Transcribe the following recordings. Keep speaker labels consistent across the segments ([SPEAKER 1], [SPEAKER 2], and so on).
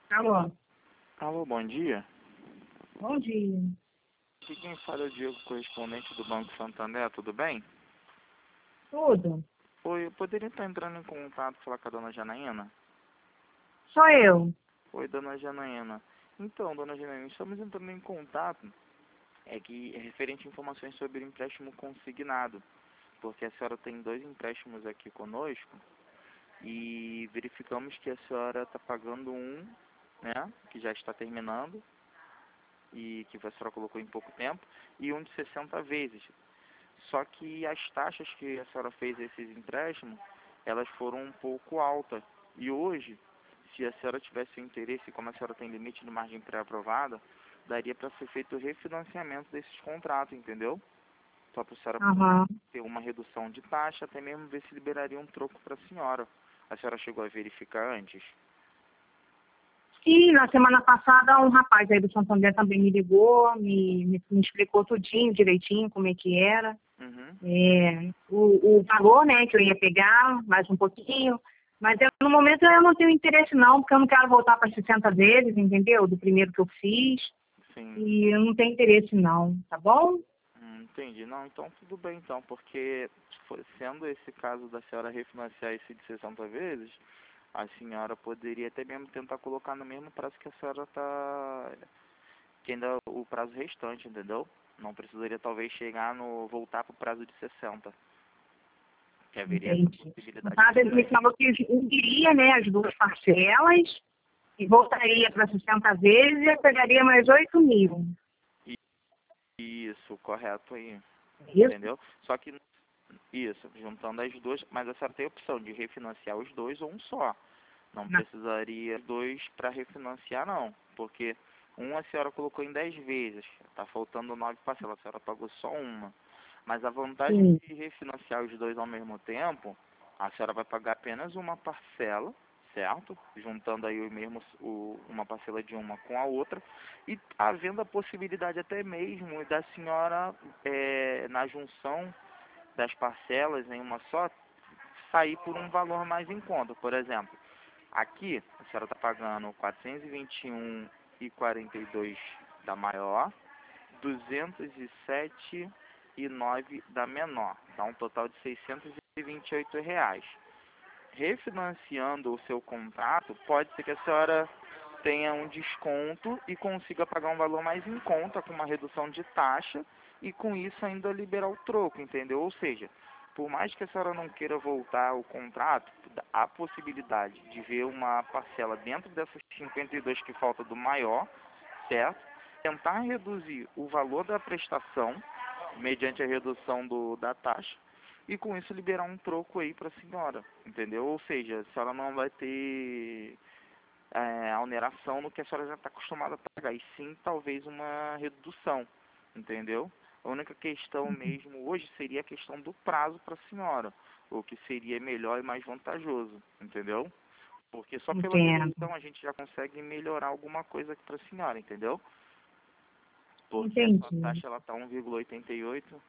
[SPEAKER 1] Alô,
[SPEAKER 2] Alô, bom dia.
[SPEAKER 1] bom dia.
[SPEAKER 2] Aqui quem fala é o Diego, correspondente do Banco Santander, tudo bem?
[SPEAKER 1] Tudo?
[SPEAKER 2] Oi, eu poderia estar entrando em contato, falar com a dona Janaína?
[SPEAKER 1] Sou eu.
[SPEAKER 2] Oi, dona Janaína. Então, dona Janaína, estamos entrando em contato, que é referente a informações sobre empréstimo consignado, porque a senhora tem dois empréstimos aqui conosco e verificamos que a senhora está pagando um, né, que já está terminando e que a senhora colocou em pouco tempo, e um de 60 vezes. Só que as taxas que a senhora fez esses empréstimos, elas foram um pouco altas. E hoje, se a senhora tivesse interesse, como a senhora tem limite de margem pré-aprovada, daria para ser feito o refinanciamento desses contratos, entendeu? Só para a senhora
[SPEAKER 1] Aham.
[SPEAKER 2] ter uma redução de taxa, até mesmo ver se liberaria um troco para a senhora. A senhora chegou a verificar antes?
[SPEAKER 1] E na semana passada um rapaz aí do Santander também me ligou, me explicou tudinho, direitinho, como é que era.
[SPEAKER 2] Uhum.
[SPEAKER 1] O valor, né, que eu ia pegar, mais um pouquinho. Mas no momento eu não tenho interesse não, porque eu não quero voltar para 60 vezes, entendeu? Do primeiro que eu fiz.
[SPEAKER 2] Sim.
[SPEAKER 1] E eu não tenho interesse não, tá bom?
[SPEAKER 2] Entendi. Não, então tudo bem então, porque sendo esse caso da senhora refinanciar esse de 60 vezes, a senhora poderia até mesmo tentar colocar no mesmo prazo que a senhora está, que ainda é o prazo restante, entendeu? Não precisaria talvez chegar no, voltar para o prazo de 60, que haveria essa
[SPEAKER 1] Entende? No
[SPEAKER 2] possibilidade
[SPEAKER 1] caso, ele me
[SPEAKER 2] também.
[SPEAKER 1] falou que uniria, né, as duas parcelas e voltaria para 60 vezes e eu pegaria mais 8 mil.
[SPEAKER 2] Isso, correto aí,
[SPEAKER 1] Isso?
[SPEAKER 2] entendeu? Só que, isso, juntando as duas, mas a senhora tem a opção de refinanciar os dois ou um só. Não
[SPEAKER 1] Não.
[SPEAKER 2] precisaria dois para refinanciar, não. Porque um a senhora colocou em 10 vezes. Está faltando 9 parcelas. A senhora pagou só uma. Mas a vantagem
[SPEAKER 1] Sim.
[SPEAKER 2] de refinanciar os dois ao mesmo tempo, a senhora vai pagar apenas uma parcela, certo? Juntando aí uma parcela de uma com a outra. E havendo a possibilidade até mesmo da senhora, na junção das parcelas em uma só, sair por um valor mais em conta. Por exemplo, aqui, a senhora está pagando 421,42 da maior, 207,09 da menor. Dá um total de R$ 628. Refinanciando o seu contrato, pode ser que a senhora tenha um desconto e consiga pagar um valor mais em conta, com uma redução de taxa, e com isso ainda liberar o troco, entendeu? Ou seja, por mais que a senhora não queira voltar ao contrato, há possibilidade de ver uma parcela dentro dessas 52 que falta do maior, certo? Tentar reduzir o valor da prestação, mediante a redução da taxa, e com isso liberar um troco aí para a senhora, entendeu? Ou seja, a senhora não vai ter a oneração no que a senhora já está acostumada a pagar, e sim talvez uma redução, entendeu? A única questão mesmo hoje seria a questão do prazo para a senhora, o que seria melhor e mais vantajoso, entendeu? Porque só pela
[SPEAKER 1] Entendo.
[SPEAKER 2] redução a gente já consegue melhorar alguma coisa para a senhora, entendeu? Porque a sua
[SPEAKER 1] Entendi.
[SPEAKER 2] taxa ela está 1,88.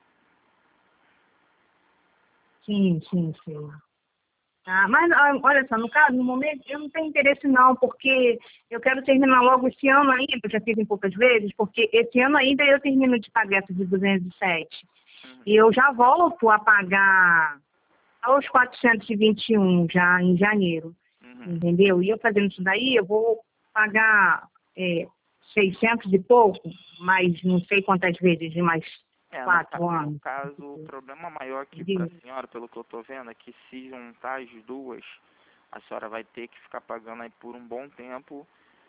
[SPEAKER 1] Sim, sim, sim. Ah, mas olha só, no caso, no momento, eu não tenho interesse não, porque eu quero terminar logo esse ano ainda, eu já fiz em poucas vezes, porque esse ano ainda eu termino de pagar essa de 207.
[SPEAKER 2] Uhum,
[SPEAKER 1] E eu já volto a pagar aos 421 já em janeiro,
[SPEAKER 2] uhum.
[SPEAKER 1] entendeu? E eu fazendo isso daí, eu vou pagar 600 e pouco, mais não sei quantas vezes, de mais
[SPEAKER 2] No,
[SPEAKER 1] 4
[SPEAKER 2] no
[SPEAKER 1] anos.
[SPEAKER 2] caso, o problema maior aqui para
[SPEAKER 1] Entendeu?
[SPEAKER 2] a senhora, pelo que eu estou vendo, é que se juntar as duas, a senhora vai ter que ficar pagando aí por um bom tempo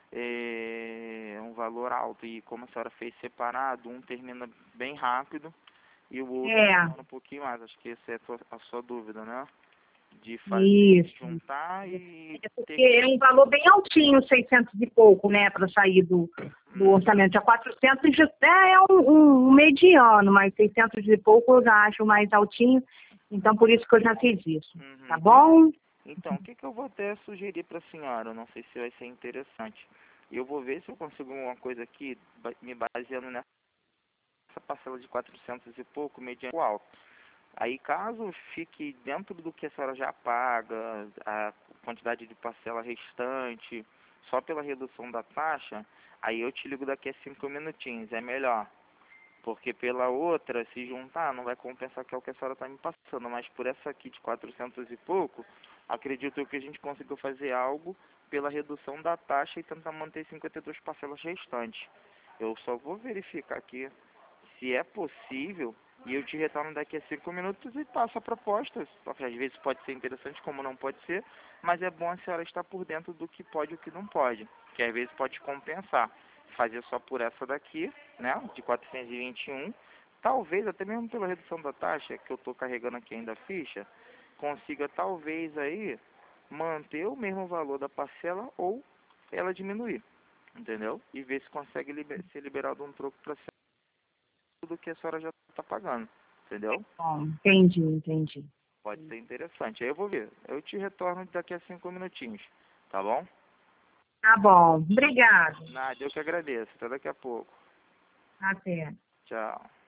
[SPEAKER 2] um valor alto. E como a senhora fez separado, um termina bem rápido e o outro
[SPEAKER 1] É,
[SPEAKER 2] demora um pouquinho mais. Acho que essa é a sua dúvida, né? De fazer, de
[SPEAKER 1] isso.
[SPEAKER 2] juntar e
[SPEAKER 1] É
[SPEAKER 2] ter
[SPEAKER 1] porque
[SPEAKER 2] que...
[SPEAKER 1] é um valor bem altinho, 600 e pouco, né, para sair do
[SPEAKER 2] Hum,
[SPEAKER 1] orçamento. A 400 já é um mediano, mas 600 e pouco eu já acho mais altinho. Então, por isso que eu já fiz isso. Tá
[SPEAKER 2] uhum.
[SPEAKER 1] bom?
[SPEAKER 2] Então, o que que eu vou até sugerir para a senhora? Eu não sei se vai ser interessante. Eu vou ver se eu consigo alguma coisa aqui, me baseando nessa parcela de 400 e pouco, mediante o alto. Aí, caso fique dentro do que a senhora já paga, a quantidade de parcela restante, só pela redução da taxa, aí eu te ligo daqui a 5 minutinhos, é melhor. Porque pela outra, se juntar, não vai compensar que é o que a senhora está me passando. Mas por essa aqui de 400 e pouco, acredito eu que a gente conseguiu fazer algo pela redução da taxa e tentar manter 52 parcelas restantes. Eu só vou verificar aqui se é possível e eu te retorno daqui a 5 minutos e passo a proposta. Porque às vezes pode ser interessante, como não pode ser, mas é bom a senhora estar por dentro do que pode e o que não pode, que às vezes pode compensar. Fazer só por essa daqui, né, de 421, talvez, até mesmo pela redução da taxa, que eu estou carregando aqui ainda a ficha, consiga talvez aí manter o mesmo valor da parcela ou ela diminuir, entendeu? E ver se consegue ser liberado um troco para tudo que a senhora já está pagando, entendeu?
[SPEAKER 1] Bom, entendi, entendi.
[SPEAKER 2] Pode ser interessante. Aí eu vou ver. Eu te retorno daqui a 5 minutinhos, tá bom?
[SPEAKER 1] Tá bom, obrigado.
[SPEAKER 2] Nada, eu que agradeço. Até daqui a pouco.
[SPEAKER 1] Até.
[SPEAKER 2] Tchau.